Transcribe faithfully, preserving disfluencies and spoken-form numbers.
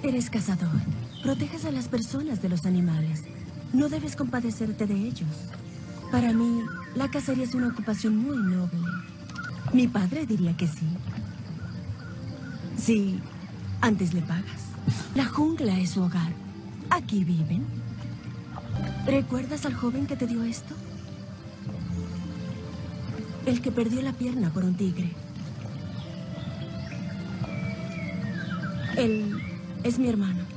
Eres cazador. Proteges a las personas de los animales. No debes compadecerte de ellos. Para mí, la cacería es una ocupación muy noble. Mi padre diría que sí. Sí, antes le pagas. La jungla es su hogar. Aquí viven. ¿Recuerdas al joven que te dio esto? El que perdió la pierna por un tigre. Él es mi hermano.